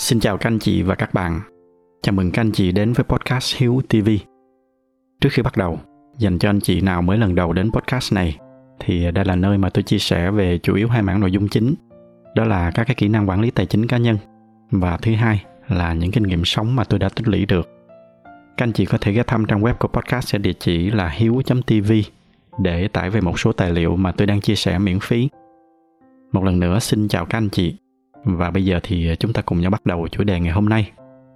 Xin chào các anh chị và các bạn. Chào mừng các anh chị đến với podcast Hiếu TV. Trước khi bắt đầu, dành cho anh chị nào mới lần đầu đến podcast này, thì đây là nơi mà tôi chia sẻ về chủ yếu hai mảng nội dung chính. Đó là các cái kỹ năng quản lý tài chính cá nhân, và thứ hai là những kinh nghiệm sống mà tôi đã tích lũy được. Các anh chị có thể ghé thăm trang web của podcast ở địa chỉ là hiếu.tv để tải về một số tài liệu mà tôi đang chia sẻ miễn phí. Một lần nữa xin chào các anh chị. Và bây giờ thì chúng ta cùng nhau bắt đầu chủ đề ngày hôm nay.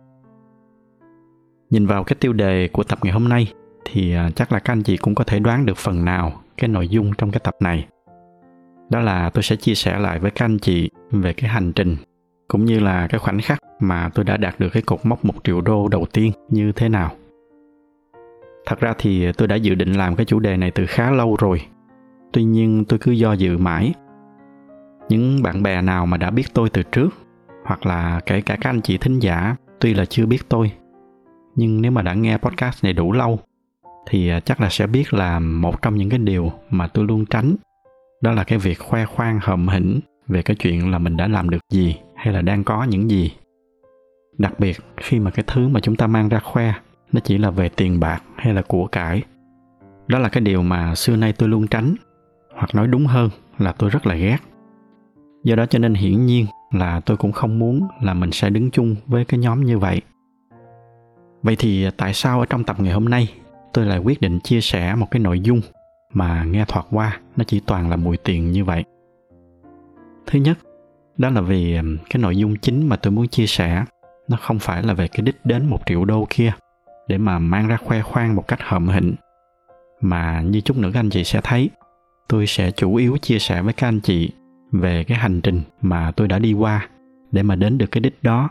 Nhìn vào cái tiêu đề của tập ngày hôm nay thì chắc là các anh chị cũng có thể đoán được phần nào cái nội dung trong cái tập này. Đó là tôi sẽ chia sẻ lại với các anh chị về cái hành trình cũng như là cái khoảnh khắc mà tôi đã đạt được cái cột mốc 1 triệu đô đầu tiên như thế nào. Thật ra thì tôi đã dự định làm cái chủ đề này từ khá lâu rồi. Tuy nhiên tôi cứ do dự mãi. Những bạn bè nào mà đã biết tôi từ trước, hoặc là kể cả các anh chị thính giả tuy là chưa biết tôi, nhưng nếu mà đã nghe podcast này đủ lâu thì chắc là sẽ biết là một trong những cái điều mà tôi luôn tránh, đó là cái việc khoe khoang hậm hĩnh về cái chuyện là mình đã làm được gì hay là đang có những gì. Đặc biệt khi mà cái thứ mà chúng ta mang ra khoe nó chỉ là về tiền bạc hay là của cải. Đó là cái điều mà xưa nay tôi luôn tránh, hoặc nói đúng hơn là tôi rất là ghét. Do đó cho nên hiển nhiên là tôi cũng không muốn là mình sẽ đứng chung với cái nhóm như vậy. Vậy thì tại sao ở trong tập ngày hôm nay tôi lại quyết định chia sẻ một cái nội dung mà nghe thoạt qua nó chỉ toàn là mùi tiền như vậy? Thứ nhất, đó là vì cái nội dung chính mà tôi muốn chia sẻ nó không phải là về cái đích đến 1 triệu đô kia để mà mang ra khoe khoang một cách hậm hĩnh. Mà như chút nữa các anh chị sẽ thấy, tôi sẽ chủ yếu chia sẻ với các anh chị về cái hành trình mà tôi đã đi qua để mà đến được cái đích đó.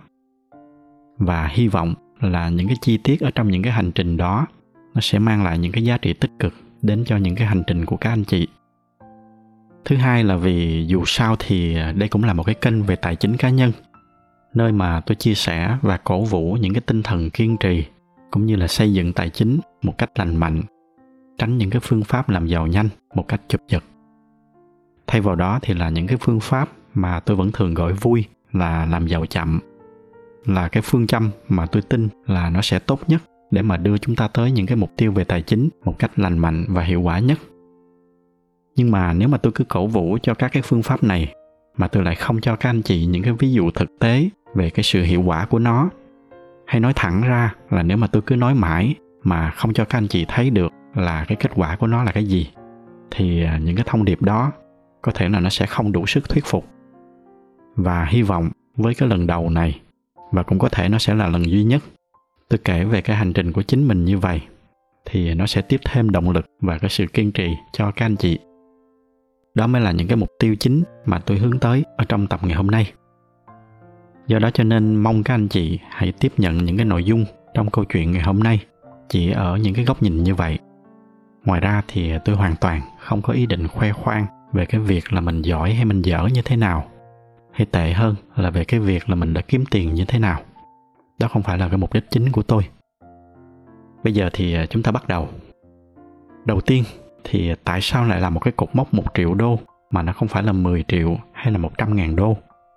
Và hy vọng là những cái chi tiết ở trong những cái hành trình đó nó sẽ mang lại những cái giá trị tích cực đến cho những cái hành trình của các anh chị. Thứ hai là vì dù sao thì đây cũng là một cái kênh về tài chính cá nhân, nơi mà tôi chia sẻ và cổ vũ những cái tinh thần kiên trì cũng như là xây dựng tài chính một cách lành mạnh, tránh những cái phương pháp làm giàu nhanh một cách chụp giật. Thay vào đó thì là những cái phương pháp mà tôi vẫn thường gọi vui là làm giàu chậm, là cái phương châm mà tôi tin là nó sẽ tốt nhất để mà đưa chúng ta tới những cái mục tiêu về tài chính một cách lành mạnh và hiệu quả nhất. Nhưng mà nếu mà tôi cứ cổ vũ cho các cái phương pháp này mà tôi lại không cho các anh chị những cái ví dụ thực tế về cái sự hiệu quả của nó, hay nói thẳng ra là nếu mà tôi cứ nói mãi mà không cho các anh chị thấy được là cái kết quả của nó là cái gì, thì những cái thông điệp đó có thể là nó sẽ không đủ sức thuyết phục. Và hy vọng với cái lần đầu này, và cũng có thể nó sẽ là lần duy nhất, tôi kể về cái hành trình của chính mình như vậy, thì nó sẽ tiếp thêm động lực và cái sự kiên trì cho các anh chị. Đó mới là những cái mục tiêu chính mà tôi hướng tới ở trong tập ngày hôm nay. Do đó cho nên mong các anh chị hãy tiếp nhận những cái nội dung trong câu chuyện ngày hôm nay chỉ ở những cái góc nhìn như vậy. Ngoài ra thì tôi hoàn toàn không có ý định khoe khoang về cái việc là mình giỏi hay mình dở như thế nào, hay tệ hơn là về cái việc là mình đã kiếm tiền như thế nào. Đó không phải là cái mục đích chính của tôi. Bây giờ thì chúng ta bắt đầu. Đầu tiên thì tại sao lại là một cái cột mốc 1 triệu đô mà nó không phải là 10 triệu hay là 100.000 đô?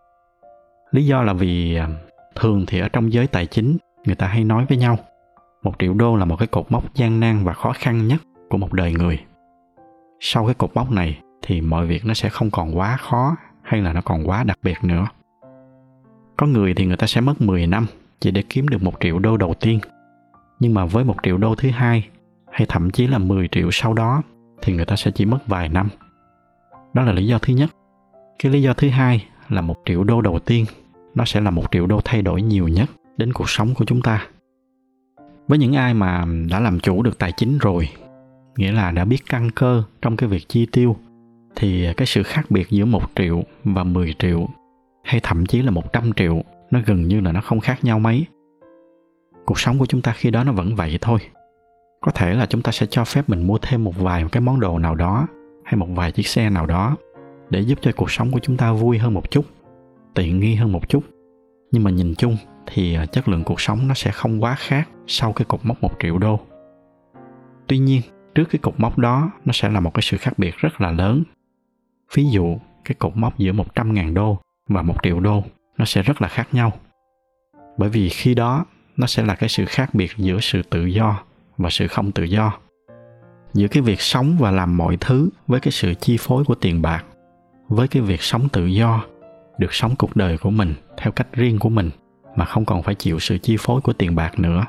Lý do là vì thường thì ở trong giới tài chính người ta hay nói với nhau 1 triệu đô là một cái cột mốc gian nan và khó khăn nhất của một đời người. Sau cái cột mốc này thì mọi việc nó sẽ không còn quá khó hay là nó còn quá đặc biệt nữa. Có người thì người ta sẽ mất 10 năm chỉ để kiếm được 1 triệu đô đầu tiên. Nhưng mà với 1 triệu đô thứ hai, hay thậm chí là 10 triệu sau đó, thì người ta sẽ chỉ mất vài năm. Đó là lý do thứ nhất. Cái lý do thứ hai là 1 triệu đô đầu tiên, nó sẽ là 1 triệu đô thay đổi nhiều nhất đến cuộc sống của chúng ta. Với những ai mà đã làm chủ được tài chính rồi, nghĩa là đã biết căn cơ trong cái việc chi tiêu, thì cái sự khác biệt giữa 1 triệu và 10 triệu, hay thậm chí là 100 triệu, nó gần như là nó không khác nhau mấy. Cuộc sống của chúng ta khi đó nó vẫn vậy thôi. Có thể là chúng ta sẽ cho phép mình mua thêm một vài cái món đồ nào đó, hay một vài chiếc xe nào đó, để giúp cho cuộc sống của chúng ta vui hơn một chút, tiện nghi hơn một chút. Nhưng mà nhìn chung thì chất lượng cuộc sống nó sẽ không quá khác sau cái cột mốc 1 triệu đô. Tuy nhiên, trước cái cột mốc đó nó sẽ là một cái sự khác biệt rất là lớn. Ví dụ, cái cột mốc giữa 100.000 đô và 1 triệu đô nó sẽ rất là khác nhau. Bởi vì khi đó nó sẽ là cái sự khác biệt giữa sự tự do và sự không tự do, giữa cái việc sống và làm mọi thứ với cái sự chi phối của tiền bạc, với cái việc sống tự do, được sống cuộc đời của mình theo cách riêng của mình mà không còn phải chịu sự chi phối của tiền bạc nữa.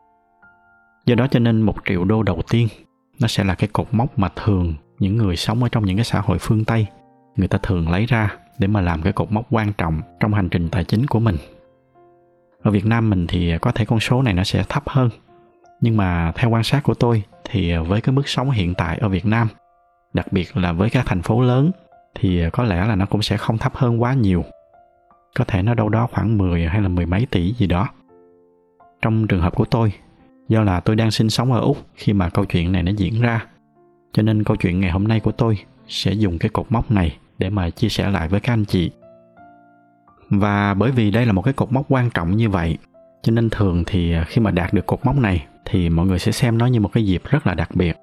Do đó cho nên $1 triệu đầu tiên nó sẽ là cái cột mốc mà thường những người sống ở trong những cái xã hội phương Tây người ta thường lấy ra để mà làm cái cột mốc quan trọng trong hành trình tài chính của mình. Ở Việt Nam mình thì có thể con số này nó sẽ thấp hơn, nhưng mà theo quan sát của tôi thì với cái mức sống hiện tại ở Việt Nam, đặc biệt là với các thành phố lớn, thì có lẽ là nó cũng sẽ không thấp hơn quá nhiều. Có thể nó đâu đó khoảng 10 hay là 10 mấy tỷ gì đó. Trong trường hợp của tôi, do là tôi đang sinh sống ở Úc khi mà câu chuyện này nó diễn ra, cho nên câu chuyện ngày hôm nay của tôi sẽ dùng cái cột mốc này để mà chia sẻ lại với các anh chị. Và bởi vì đây là một cái cột mốc quan trọng như vậy, cho nên thường thì khi mà đạt được cột mốc này thì mọi người sẽ xem nó như một cái dịp rất là đặc biệt.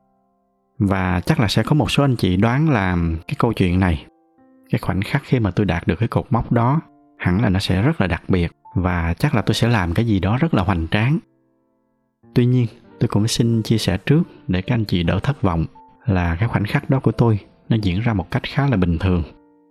Và chắc là sẽ có một số anh chị đoán là cái câu chuyện này, cái khoảnh khắc khi mà tôi đạt được cái cột mốc đó, hẳn là nó sẽ rất là đặc biệt và chắc là tôi sẽ làm cái gì đó rất là hoành tráng. Tuy nhiên, tôi cũng xin chia sẻ trước để các anh chị đỡ thất vọng là cái khoảnh khắc đó của tôi nó diễn ra một cách khá là bình thường.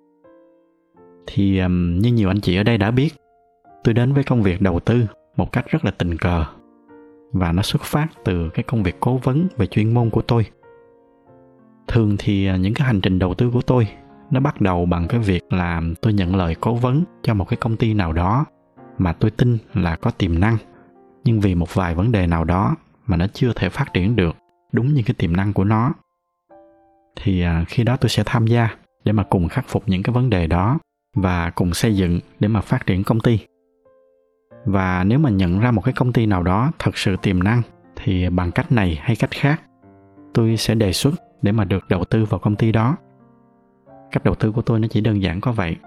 Thì như nhiều anh chị ở đây đã biết, tôi đến với công việc đầu tư một cách rất là tình cờ và nó xuất phát từ cái công việc cố vấn về chuyên môn của tôi. Thường thì những cái hành trình đầu tư của tôi nó bắt đầu bằng cái việc là tôi nhận lời cố vấn cho một cái công ty nào đó mà tôi tin là có tiềm năng, nhưng vì một vài vấn đề nào đó mà nó chưa thể phát triển được đúng như cái tiềm năng của nó. Thì khi đó tôi sẽ tham gia để mà cùng khắc phục những cái vấn đề đó và cùng xây dựng để mà phát triển công ty. Và nếu mà nhận ra một cái công ty nào đó thật sự tiềm năng thì bằng cách này hay cách khác, tôi sẽ đề xuất để mà được đầu tư vào công ty đó. Cách đầu tư của tôi nó chỉ đơn giản có vậy.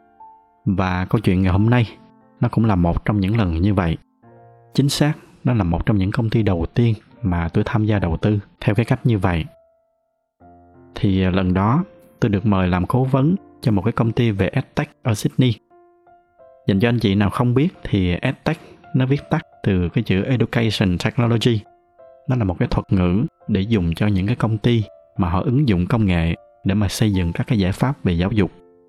Và câu chuyện ngày hôm nay nó cũng là một trong những lần như vậy. Chính xác, nó là một trong những công ty đầu tiên mà tôi tham gia đầu tư theo cái cách như vậy. Thì lần đó tôi được mời làm cố vấn cho một cái công ty về EdTech ở Sydney. Dành cho anh chị nào không biết thì EdTech nó viết tắt từ cái chữ Education Technology. Nó là một cái thuật ngữ để dùng cho những cái công ty mà họ ứng dụng công nghệ để mà xây dựng các cái giải pháp về giáo dục.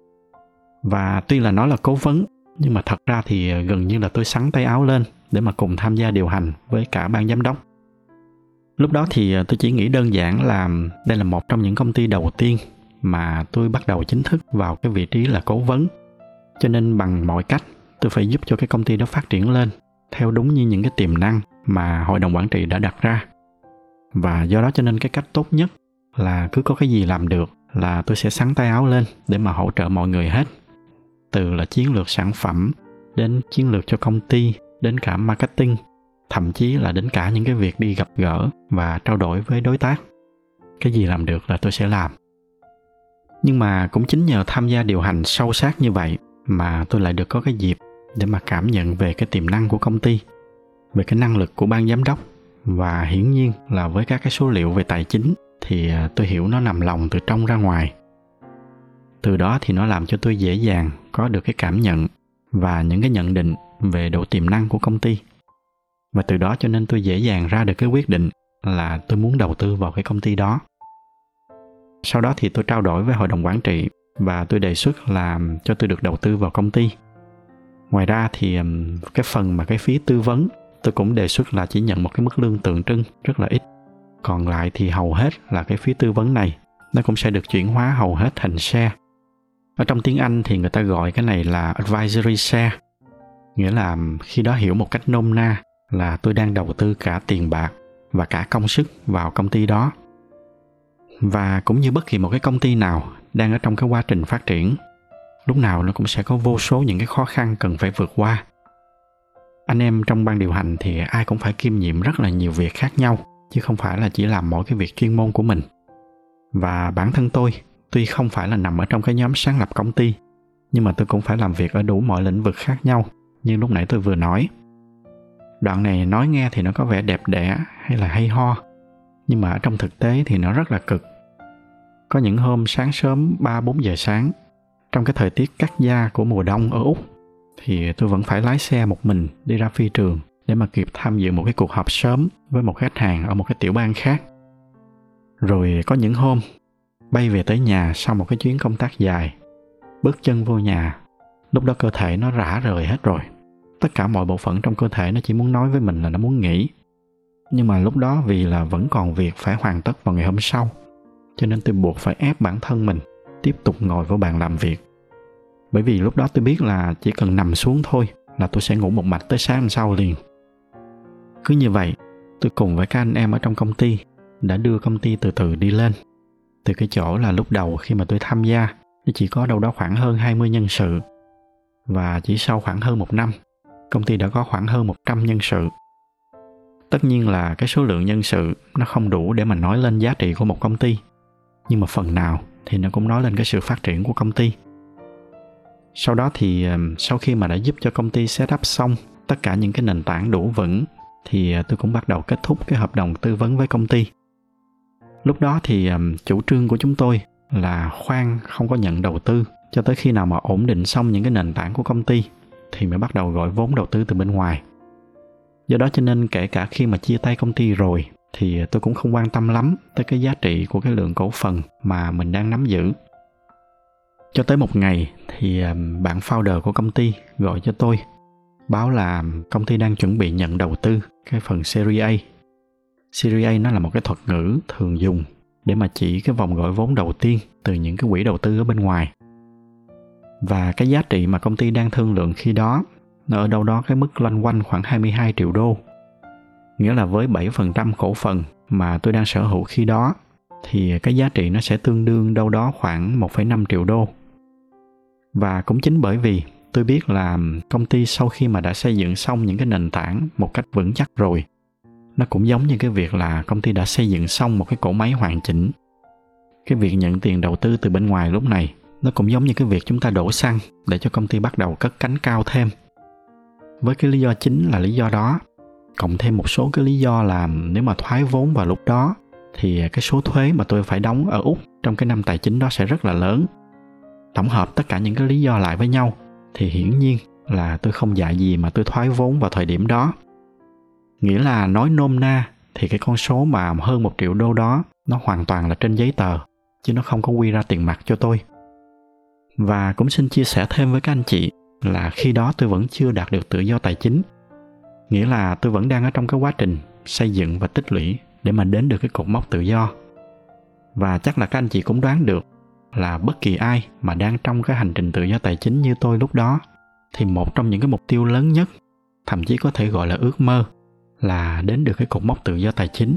Và tuy là nó là cố vấn, nhưng mà thật ra thì gần như là tôi xắn tay áo lên để mà cùng tham gia điều hành với cả ban giám đốc. Lúc đó thì tôi chỉ nghĩ đơn giản là đây là một trong những công ty đầu tiên mà tôi bắt đầu chính thức vào cái vị trí là cố vấn. Cho nên bằng mọi cách tôi phải giúp cho cái công ty đó phát triển lên theo đúng như những cái tiềm năng mà hội đồng quản trị đã đặt ra. Và do đó cho nên cái cách tốt nhất là cứ có cái gì làm được là tôi sẽ xắn tay áo lên để mà hỗ trợ mọi người hết. Từ là chiến lược sản phẩm, đến chiến lược cho công ty, đến cả marketing, thậm chí là đến cả những cái việc đi gặp gỡ và trao đổi với đối tác. Cái gì làm được là tôi sẽ làm. Nhưng mà cũng chính nhờ tham gia điều hành sâu sát như vậy mà tôi lại được có cái dịp để mà cảm nhận về cái tiềm năng của công ty, về cái năng lực của ban giám đốc, và hiển nhiên là với các cái số liệu về tài chính thì tôi hiểu nó nằm lòng từ trong ra ngoài. Từ đó thì nó làm cho tôi dễ dàng có được cái cảm nhận và những cái nhận định về độ tiềm năng của công ty. Và từ đó cho nên tôi dễ dàng ra được cái quyết định là tôi muốn đầu tư vào cái công ty đó. Sau đó thì tôi trao đổi với hội đồng quản trị và tôi đề xuất là cho tôi được đầu tư vào công ty. Ngoài ra thì cái phần mà cái phí tư vấn tôi cũng đề xuất là chỉ nhận một cái mức lương tượng trưng rất là ít. Còn lại thì hầu hết là cái phí tư vấn này nó cũng sẽ được chuyển hóa hầu hết thành share. Ở trong tiếng Anh thì người ta gọi cái này là advisory share. Nghĩa là khi đó hiểu một cách nôm na là tôi đang đầu tư cả tiền bạc và cả công sức vào công ty đó. Và cũng như bất kỳ một cái công ty nào đang ở trong cái quá trình phát triển, lúc nào nó cũng sẽ có vô số những cái khó khăn cần phải vượt qua. Anh em trong ban điều hành thì ai cũng phải kiêm nhiệm rất là nhiều việc khác nhau, chứ không phải là chỉ làm mỗi cái việc chuyên môn của mình. Và bản thân tôi, tuy không phải là nằm ở trong cái nhóm sáng lập công ty, nhưng mà tôi cũng phải làm việc ở đủ mọi lĩnh vực khác nhau, như lúc nãy tôi vừa nói. Đoạn này nói nghe thì nó có vẻ đẹp đẽ hay là hay ho, nhưng mà ở trong thực tế thì nó rất là cực. Có những hôm sáng sớm 3-4 giờ sáng, trong cái thời tiết cắt da của mùa đông ở Úc, thì tôi vẫn phải lái xe một mình đi ra phi trường để mà kịp tham dự một cái cuộc họp sớm với một khách hàng ở một cái tiểu bang khác. Rồi có những hôm bay về tới nhà sau một cái chuyến công tác dài, bước chân vô nhà, lúc đó cơ thể nó rã rời hết rồi. Tất cả mọi bộ phận trong cơ thể nó chỉ muốn nói với mình là nó muốn nghỉ. Nhưng mà lúc đó vì là vẫn còn việc phải hoàn tất vào ngày hôm sau, cho nên tôi buộc phải ép bản thân mình tiếp tục ngồi vào bàn làm việc. Bởi vì lúc đó tôi biết là chỉ cần nằm xuống thôi là tôi sẽ ngủ một mạch tới sáng hôm sau liền. Cứ như vậy, tôi cùng với các anh em ở trong công ty đã đưa công ty từ từ đi lên. Từ cái chỗ là lúc đầu khi mà tôi tham gia, nó chỉ có đâu đó khoảng hơn 20 nhân sự. Và chỉ sau khoảng hơn 1 năm, công ty đã có khoảng hơn 100 nhân sự. Tất nhiên là cái số lượng nhân sự nó không đủ để mà nói lên giá trị của một công ty. Nhưng mà phần nào thì nó cũng nói lên cái sự phát triển của công ty. Sau đó thì sau khi mà đã giúp cho công ty set up xong tất cả những cái nền tảng đủ vững, thì tôi cũng bắt đầu kết thúc cái hợp đồng tư vấn với công ty. Lúc đó thì chủ trương của chúng tôi là khoan không có nhận đầu tư cho tới khi nào mà ổn định xong những cái nền tảng của công ty thì mới bắt đầu gọi vốn đầu tư từ bên ngoài. Do đó cho nên kể cả khi mà chia tay công ty rồi thì tôi cũng không quan tâm lắm tới cái giá trị của cái lượng cổ phần mà mình đang nắm giữ. Cho tới một ngày thì bạn founder của công ty gọi cho tôi, báo là công ty đang chuẩn bị nhận đầu tư cái phần Series A. Series A nó là một cái thuật ngữ thường dùng để mà chỉ cái vòng gọi vốn đầu tiên từ những cái quỹ đầu tư ở bên ngoài. Và cái giá trị mà công ty đang thương lượng khi đó nó ở đâu đó cái mức loanh quanh khoảng 22 triệu đô. Nghĩa là với 7% cổ phần mà tôi đang sở hữu khi đó thì cái giá trị nó sẽ tương đương đâu đó khoảng 1,5 triệu đô. Và cũng chính bởi vì tôi biết là công ty sau khi mà đã xây dựng xong những cái nền tảng một cách vững chắc rồi, nó cũng giống như cái việc là công ty đã xây dựng xong một cái cỗ máy hoàn chỉnh. Cái việc nhận tiền đầu tư từ bên ngoài lúc này nó cũng giống như cái việc chúng ta đổ xăng để cho công ty bắt đầu cất cánh cao thêm. Với cái lý do chính là lý do đó, cộng thêm một số cái lý do là nếu mà thoái vốn vào lúc đó thì cái số thuế mà tôi phải đóng ở Úc trong cái năm tài chính đó sẽ rất là lớn. Tổng hợp tất cả những cái lý do lại với nhau thì hiển nhiên là tôi không dại gì mà tôi thoái vốn vào thời điểm đó. Nghĩa là nói nôm na thì cái con số mà hơn 1 triệu đô đó nó hoàn toàn là trên giấy tờ, chứ nó không có quy ra tiền mặt cho tôi. Và cũng xin chia sẻ thêm với các anh chị là khi đó tôi vẫn chưa đạt được tự do tài chính. Nghĩa là tôi vẫn đang ở trong cái quá trình xây dựng và tích lũy để mà đến được cái cột mốc tự do. Và chắc là các anh chị cũng đoán được là bất kỳ ai mà đang trong cái hành trình tự do tài chính như tôi lúc đó thì một trong những cái mục tiêu lớn nhất, thậm chí có thể gọi là ước mơ, là đến được cái cột mốc tự do tài chính.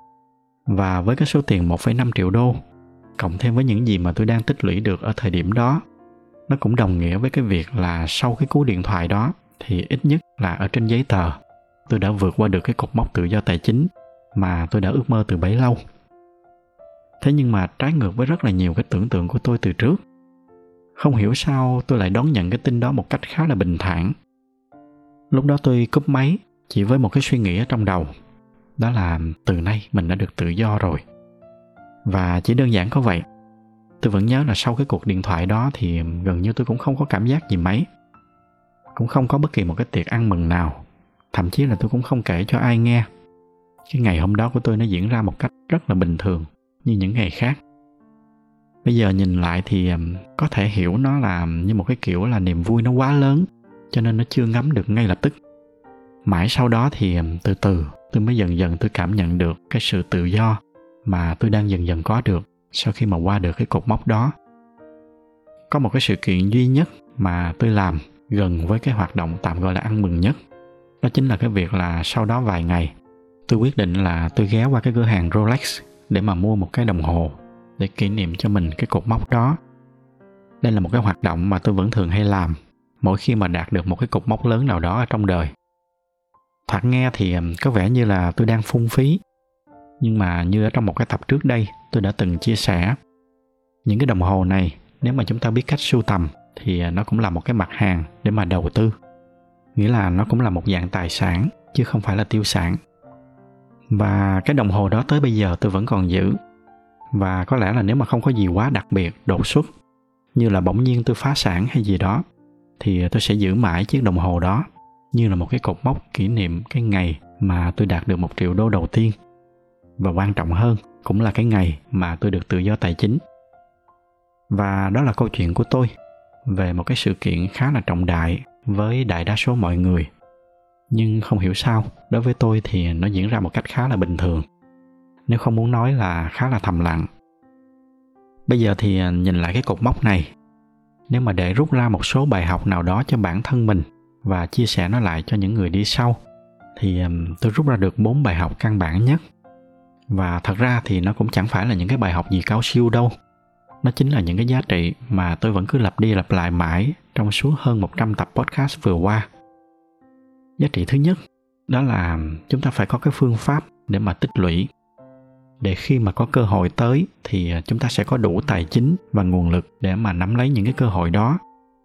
Và với cái số tiền 1,5 triệu đô, cộng thêm với những gì mà tôi đang tích lũy được ở thời điểm đó, nó cũng đồng nghĩa với cái việc là sau cái cú điện thoại đó thì ít nhất là ở trên giấy tờ tôi đã vượt qua được cái cột mốc tự do tài chính mà tôi đã ước mơ từ bấy lâu. Thế nhưng mà trái ngược với rất là nhiều cái tưởng tượng của tôi từ trước, không hiểu sao tôi lại đón nhận cái tin đó một cách khá là bình thản. Lúc đó tôi cúp máy chỉ với một cái suy nghĩ ở trong đầu, đó là từ nay mình đã được tự do rồi. Và chỉ đơn giản có vậy. Tôi vẫn nhớ là sau cái cuộc điện thoại đó thì gần như tôi cũng không có cảm giác gì mấy. Cũng không có bất kỳ một cái tiệc ăn mừng nào. Thậm chí là tôi cũng không kể cho ai nghe. Cái ngày hôm đó của tôi nó diễn ra một cách rất là bình thường như những ngày khác. Bây giờ nhìn lại thì có thể hiểu nó là như một cái kiểu là niềm vui nó quá lớn, cho nên nó chưa ngấm được ngay lập tức. Mãi sau đó thì từ từ tôi mới dần dần tôi cảm nhận được cái sự tự do mà tôi đang dần dần có được sau khi mà qua được cái cột mốc đó. Có một cái sự kiện duy nhất mà tôi làm gần với cái hoạt động tạm gọi là ăn mừng nhất. Đó chính là cái việc là sau đó vài ngày tôi quyết định là tôi ghé qua cái cửa hàng Rolex để mà mua một cái đồng hồ để kỷ niệm cho mình cái cột mốc đó. Đây là một cái hoạt động mà tôi vẫn thường hay làm mỗi khi mà đạt được một cái cột mốc lớn nào đó ở trong đời. Thoạt nghe thì có vẻ như là tôi đang phung phí, nhưng mà như ở trong một cái tập trước đây tôi đã từng chia sẻ, những cái đồng hồ này nếu mà chúng ta biết cách sưu tầm thì nó cũng là một cái mặt hàng để mà đầu tư. Nghĩa là nó cũng là một dạng tài sản chứ không phải là tiêu sản. Và cái đồng hồ đó tới bây giờ tôi vẫn còn giữ. Và có lẽ là nếu mà không có gì quá đặc biệt, đột xuất, như là bỗng nhiên tôi phá sản hay gì đó, thì tôi sẽ giữ mãi chiếc đồng hồ đó như là một cái cột mốc kỷ niệm cái ngày mà tôi đạt được 1 triệu đô đầu tiên. Và quan trọng hơn, cũng là cái ngày mà tôi được tự do tài chính. Và đó là câu chuyện của tôi về một cái sự kiện khá là trọng đại với đại đa số mọi người. Nhưng không hiểu sao, đối với tôi thì nó diễn ra một cách khá là bình thường. Nếu không muốn nói là khá là thầm lặng. Bây giờ thì nhìn lại cái cột mốc này. Nếu mà để rút ra một số bài học nào đó cho bản thân mình và chia sẻ nó lại cho những người đi sau, thì tôi rút ra được 4 bài học căn bản nhất. Và thật ra thì nó cũng chẳng phải là những cái bài học gì cao siêu đâu. Nó chính là những cái giá trị mà tôi vẫn cứ lặp đi lặp lại mãi trong suốt hơn 100 tập podcast vừa qua. Giá trị thứ nhất, đó là chúng ta phải có cái phương pháp để mà tích lũy. Để khi mà có cơ hội tới thì chúng ta sẽ có đủ tài chính và nguồn lực để mà nắm lấy những cái cơ hội đó.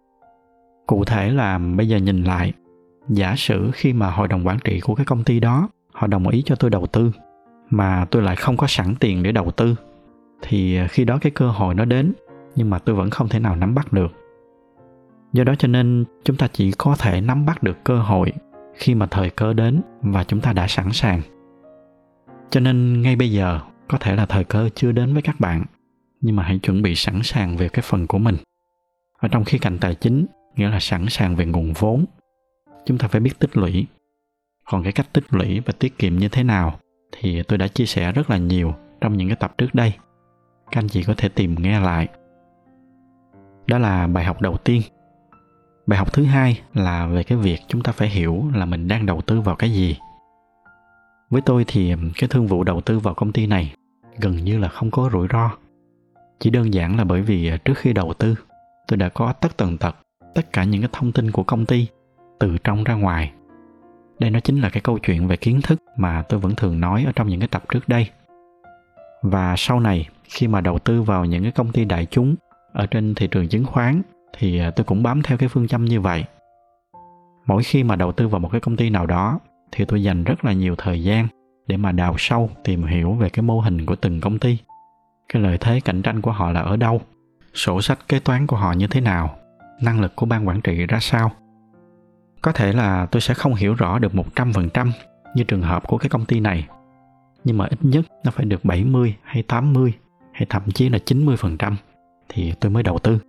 Cụ thể là bây giờ nhìn lại, giả sử khi mà hội đồng quản trị của cái công ty đó họ đồng ý cho tôi đầu tư, mà tôi lại không có sẵn tiền để đầu tư, thì khi đó cái cơ hội nó đến, nhưng mà tôi vẫn không thể nào nắm bắt được. Do đó cho nên chúng ta chỉ có thể nắm bắt được cơ hội khi mà thời cơ đến và chúng ta đã sẵn sàng. Cho nên ngay bây giờ, có thể là thời cơ chưa đến với các bạn, nhưng mà hãy chuẩn bị sẵn sàng về cái phần của mình. Ở trong khía cạnh tài chính, nghĩa là sẵn sàng về nguồn vốn. Chúng ta phải biết tích lũy. Còn cái cách tích lũy và tiết kiệm như thế nào thì tôi đã chia sẻ rất là nhiều trong những cái tập trước đây. Các anh chị có thể tìm nghe lại. Đó là bài học đầu tiên. Bài học thứ hai là về cái việc chúng ta phải hiểu là mình đang đầu tư vào cái gì. Với tôi thì cái thương vụ đầu tư vào công ty này gần như là không có rủi ro. Chỉ đơn giản là bởi vì trước khi đầu tư, tôi đã có tất tần tật tất cả những cái thông tin của công ty từ trong ra ngoài. Đây nó chính là cái câu chuyện về kiến thức mà tôi vẫn thường nói ở trong những cái tập trước đây. Và sau này, khi mà đầu tư vào những cái công ty đại chúng ở trên thị trường chứng khoán, thì tôi cũng bám theo cái phương châm như vậy. Mỗi khi mà đầu tư vào một cái công ty nào đó, thì tôi dành rất là nhiều thời gian để mà đào sâu, tìm hiểu về cái mô hình của từng công ty. Cái lợi thế cạnh tranh của họ là ở đâu? Sổ sách kế toán của họ như thế nào? Năng lực của ban quản trị ra sao? Có thể là tôi sẽ không hiểu rõ được 100% như trường hợp của cái công ty này, nhưng mà ít nhất nó phải được 70 hay 80 hay thậm chí là 90% thì tôi mới đầu tư.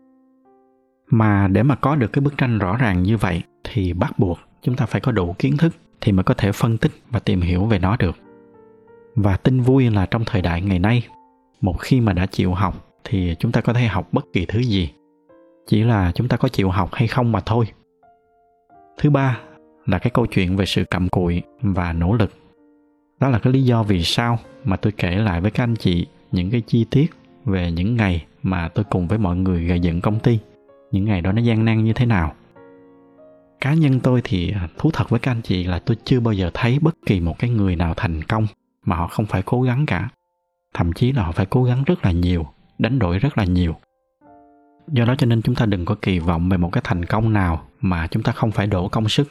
Mà để mà có được cái bức tranh rõ ràng như vậy thì bắt buộc chúng ta phải có đủ kiến thức thì mới có thể phân tích và tìm hiểu về nó được. Và tin vui là trong thời đại ngày nay, một khi mà đã chịu học thì chúng ta có thể học bất kỳ thứ gì. Chỉ là chúng ta có chịu học hay không mà thôi. Thứ ba là cái câu chuyện về sự cặm cụi và nỗ lực. Đó là cái lý do vì sao mà tôi kể lại với các anh chị những cái chi tiết về những ngày mà tôi cùng với mọi người gây dựng công ty. Những ngày đó nó gian nan như thế nào. Cá nhân tôi thì thú thật với các anh chị là tôi chưa bao giờ thấy bất kỳ một cái người nào thành công mà họ không phải cố gắng cả. Thậm chí là họ phải cố gắng rất là nhiều, đánh đổi rất là nhiều. Do đó cho nên chúng ta đừng có kỳ vọng về một cái thành công nào mà chúng ta không phải đổ công sức.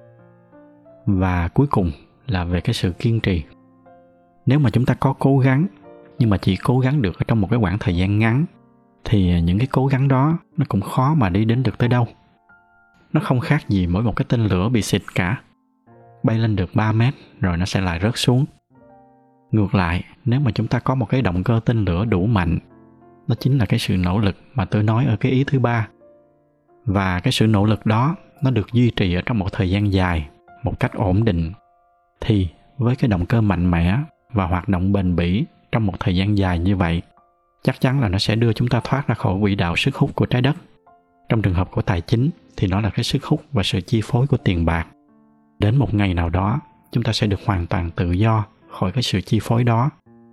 Và cuối cùng là về cái sự kiên trì. Nếu mà chúng ta có cố gắng, nhưng mà chỉ cố gắng được ở trong một cái khoảng thời gian ngắn, thì những cái cố gắng đó nó cũng khó mà đi đến được tới đâu. Nó không khác gì mỗi một cái tên lửa bị xịt cả. Bay lên được 3 mét rồi nó sẽ lại rớt xuống. Ngược lại, nếu mà chúng ta có một cái động cơ tên lửa đủ mạnh, đó chính là cái sự nỗ lực mà tôi nói ở cái ý thứ ba. Và cái sự nỗ lực đó nó được duy trì ở trong một thời gian dài, một cách ổn định, thì với cái động cơ mạnh mẽ và hoạt động bền bỉ trong một thời gian dài như vậy, chắc chắn là nó sẽ đưa chúng ta thoát ra khỏi quỹ đạo sức hút của trái đất. Trong trường hợp của tài chính thì nó là cái sức hút và sự chi phối của tiền bạc. Đến một ngày nào đó, chúng ta sẽ được hoàn toàn tự do khỏi cái sự chi phối đó.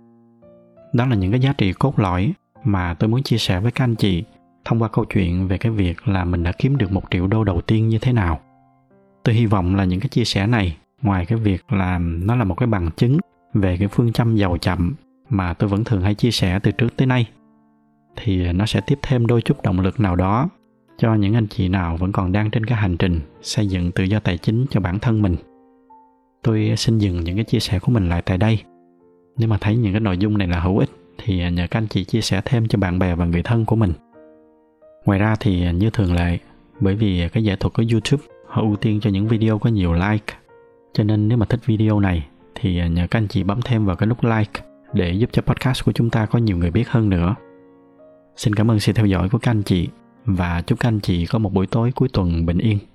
Đó là những cái giá trị cốt lõi mà tôi muốn chia sẻ với các anh chị thông qua câu chuyện về cái việc là mình đã kiếm được 1 triệu đô đầu tiên như thế nào. Tôi hy vọng là những cái chia sẻ này, ngoài cái việc là nó là một cái bằng chứng về cái phương châm giàu chậm mà tôi vẫn thường hay chia sẻ từ trước tới nay, thì nó sẽ tiếp thêm đôi chút động lực nào đó cho những anh chị nào vẫn còn đang trên cái hành trình xây dựng tự do tài chính cho bản thân mình. Tôi xin dừng những cái chia sẻ của mình lại tại đây. Nếu mà thấy những cái nội dung này là hữu ích thì nhờ các anh chị chia sẻ thêm cho bạn bè và người thân của mình. Ngoài ra thì như thường lệ, Bởi vì cái giải thuật của YouTube họ ưu tiên cho những video có nhiều like. Cho nên nếu mà thích video này thì nhờ các anh chị bấm thêm vào cái nút like để giúp cho podcast của chúng ta có nhiều người biết hơn nữa. Xin cảm ơn sự theo dõi của các anh chị và chúc các anh chị có một buổi tối cuối tuần bình yên.